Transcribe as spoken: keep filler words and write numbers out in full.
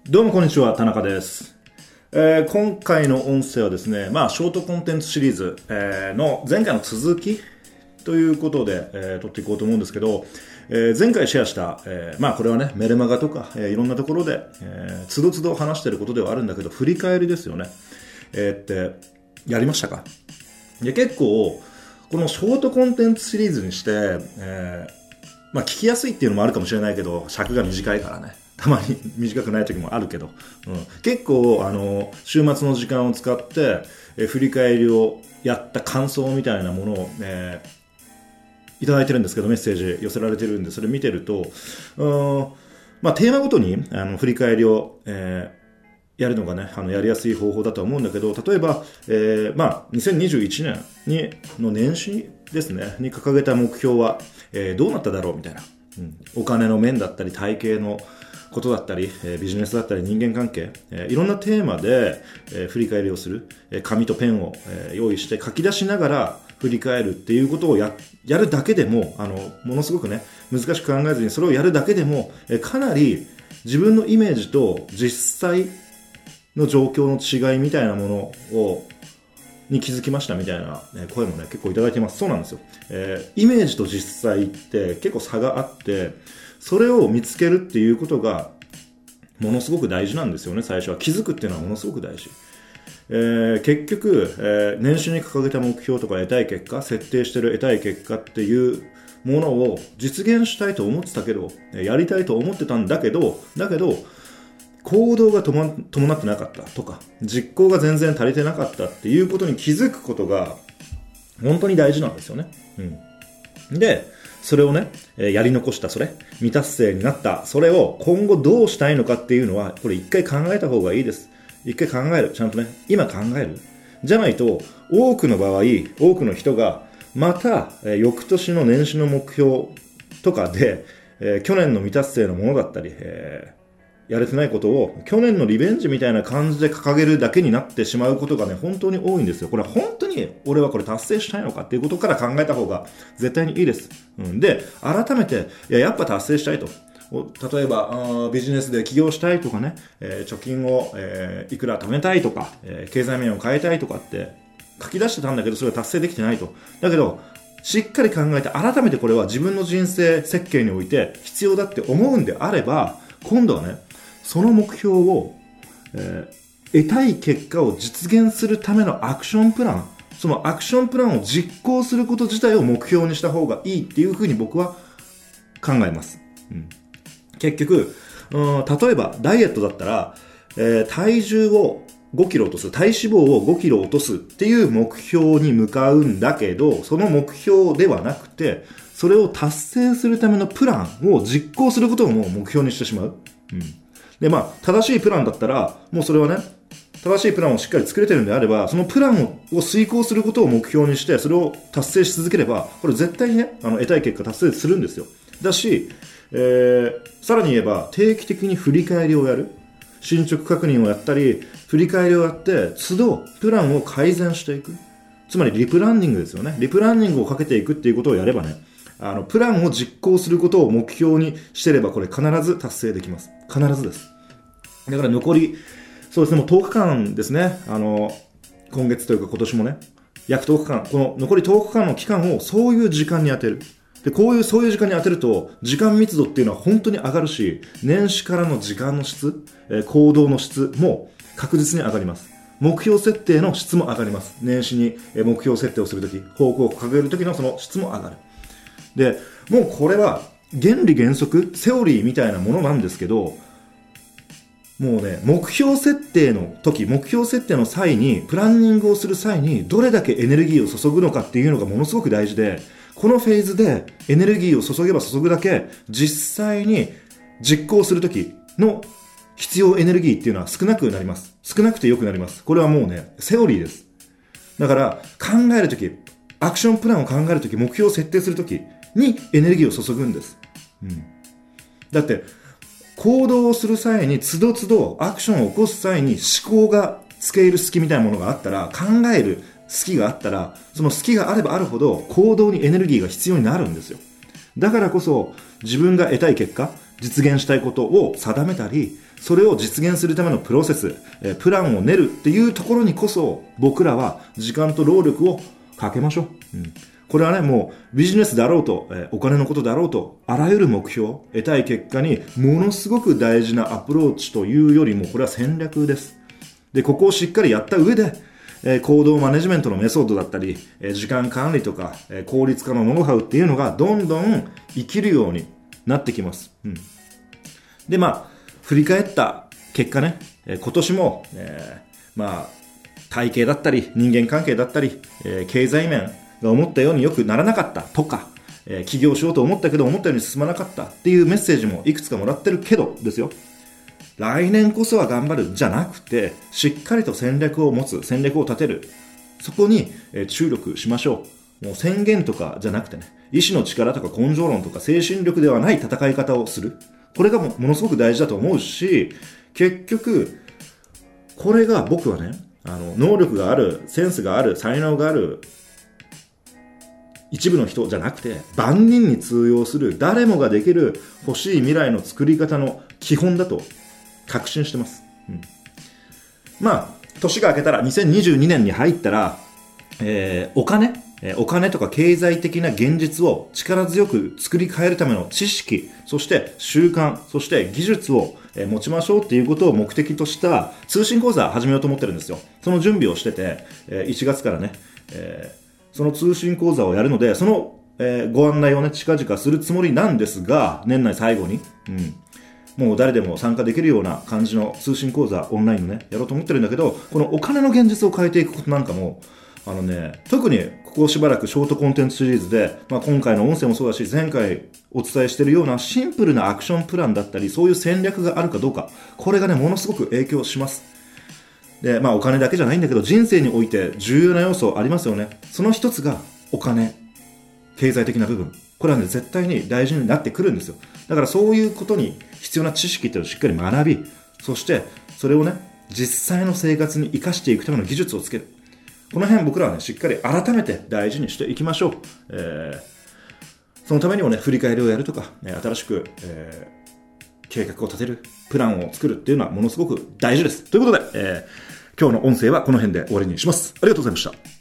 どうもこんにちは、田中です。えー、今回の音声はですね、まあ、ショートコンテンツシリーズ、えー、の前回の続きということで、えー、撮っていこうと思うんですけど、えー、前回シェアした、えー、まあこれはね、メルマガとか、えー、いろんなところで、えー、つどつど話していることではあるんだけど、振り返りですよね。えー、って、やりましたか？で、結構、このショートコンテンツシリーズにして、えー、まあ聞きやすいっていうのもあるかもしれないけど、尺が短いからね。たまに短くない時もあるけど、うん、結構あの週末の時間を使って、え振り返りをやった感想みたいなものを、えー、いただいてるんですけど、メッセージ寄せられてるんで、それ見てると、うん、まあ、テーマごとにあの振り返りを、えー、やるのがね、あのやりやすい方法だと思うんだけど、例えば、えー、まあにせんにじゅういちねんにの年始ですねに掲げた目標は、えー、どうなっただろうみたいな、うん、お金の面だったり体型のことだったり、えー、ビジネスだったり人間関係、えー、いろんなテーマで、えー、振り返りをする、えー、紙とペンを、えー、用意して書き出しながら振り返るっていうことを や, やるだけでもあのものすごくね難しく考えずにそれをやるだけでも、えー、かなり自分のイメージと実際の状況の違いみたいなものをに気づきましたみたいな声もね結構いただいてます。そうなんですよ、えー、イメージと実際って結構差があって、それを見つけるっていうことがものすごく大事なんですよね。最初は気づくっていうのはものすごく大事、えー、結局、えー、年始に掲げた目標とか得たい結果、設定してる得たい結果っていうものを実現したいと思ってたけど、やりたいと思ってたんだけどだけど行動が伴ってなかったとか実行が全然足りてなかったっていうことに気づくことが本当に大事なんですよね、うん、でそれをねやり残したそれ未達成になったそれを今後どうしたいのかっていうのはこれ一回考えた方がいいです。一回考える、ちゃんとね今考えるじゃないと多くの場合多くの人がまた翌年の年始の目標とかで、えー、去年の未達成のものだったり、えーやれてないことを去年のリベンジみたいな感じで掲げるだけになってしまうことがね本当に多いんですよ。これは本当に俺はこれ達成したいのかっていうことから考えた方が絶対にいいです、うん、で改めていややっぱ達成したいと、例えばあビジネスで起業したいとかね、えー、貯金を、えー、いくら貯めたいとか、えー、経済面を変えたいとかって書き出してたんだけどそれは達成できてないと。だけどしっかり考えて改めてこれは自分の人生設計において必要だって思うんであれば、今度はねその目標を、えー、得たい結果を実現するためのアクションプラン、そのアクションプランを実行すること自体を目標にした方がいいっていうふうに僕は考えます、うん、結局、うん、例えばダイエットだったら、えー、体重をごキロ落とす、体脂肪をごキロ落とすっていう目標に向かうんだけど、その目標ではなくてそれを達成するためのプランを実行することをもう目標にしてしまう、うんでまあ、正しいプランだったらもうそれはね正しいプランをしっかり作れてるんであればそのプランをを遂行することを目標にしてそれを達成し続ければこれ絶対にねあの得たい結果達成するんですよ。だし、えー、さらに言えば定期的に振り返りをやる、進捗確認をやったり振り返りをやって都度プランを改善していく、つまりリプランニングですよね。リプランニングをかけていくっていうことをやればねあのプランを実行することを目標にしてればこれ必ず達成できます。必ずです。だから残りそうですねもうとおかかんですね。あの今月というか今年もね約とおかかん、この残りとおかかんの期間をそういう時間に当てる。でこういうそういう時間に当てると時間密度っていうのは本当に上がるし、年始からの時間の質、えー、行動の質も確実に上がります。目標設定の質も上がります。年始に目標設定をするとき、方向を掲げるときのその質も上がる。でもうこれは原理原則セオリーみたいなものなんですけど、もうね目標設定の時目標設定の際にプランニングをする際にどれだけエネルギーを注ぐのかっていうのがものすごく大事で、このフェーズでエネルギーを注げば注ぐだけ実際に実行する時の必要エネルギーっていうのは少なくなります。少なくて良くなります。これはもうねセオリーです。だから考える時、アクションプランを考える時、目標を設定する時にエネルギーを注ぐんです、うん、だって行動をする際につどつどアクションを起こす際に思考が付け入る隙みたいなものがあったら、考える隙があったらその隙があればあるほど行動にエネルギーが必要になるんですよ。だからこそ自分が得たい結果、 実現したいことを定めたり、それを実現するためのプロセス、えー、プランを練るっていうところにこそ、僕らは時間と労力をかけましょう。うん、これはね、もうビジネスであろうと、えー、お金のことであろうと、あらゆる目標、得たい結果にものすごく大事なアプローチというよりも、これは戦略です。で、ここをしっかりやった上で、えー、行動マネジメントのメソッドだったり、えー、時間管理とか、えー、効率化のノウハウっていうのがどんどん生きるようになってきます。うん、で、まあ、振り返った結果ね、えー、今年も、えー、まあ、体系だったり、人間関係だったり、えー、経済面が思ったようによくならなかったとか、えー、起業しようと思ったけど思ったように進まなかったっていうメッセージもいくつかもらってるけどですよ。来年こそは頑張るじゃなくて、しっかりと戦略を持つ、戦略を立てる。そこに、えー、注力しましょう。もう宣言とかじゃなくてね、意志の力とか根性論とか精神力ではない戦い方をする。これが も, ものすごく大事だと思うし、結局、これが僕はね、あの、能力がある、センスがある、才能がある、一部の人じゃなくて、万人に通用する、誰もができる欲しい未来の作り方の基本だと確信してます。うん、まあ、年が明けたら、にせんにじゅうにねんに入ったら、えー、お金お金とか経済的な現実を力強く作り変えるための知識、そして習慣、そして技術を持ちましょうっていうことを目的とした通信講座を始めようと思ってるんですよ。その準備をしてて、いちがつからね、えー、その通信講座をやるので、その、えー、ご案内をね、近々するつもりなんですが、年内最後に、うん、もう誰でも参加できるような感じの通信講座オンラインのね、やろうと思ってるんだけど、このお金の現実を変えていくことなんかも、あのね、特にここしばらくショートコンテンツシリーズで、まあ、今回の音声もそうだし、前回お伝えしているようなシンプルなアクションプランだったり、そういう戦略があるかどうか、これがね、ものすごく影響します。で、まあお金だけじゃないんだけど、人生において重要な要素ありますよね。その一つがお金、経済的な部分。これはね、絶対に大事になってくるんですよ。だからそういうことに必要な知識っていうのをしっかり学び、そしてそれをね、実際の生活に生かしていくための技術をつける。この辺僕らはね、しっかり改めて大事にしていきましょう。えー、そのためにもね、振り返りをやるとか、ね、新しく、えー、計画を立てる、プランを作るっていうのはものすごく大事です。ということで、えー、今日の音声はこの辺で終わりにします。ありがとうございました。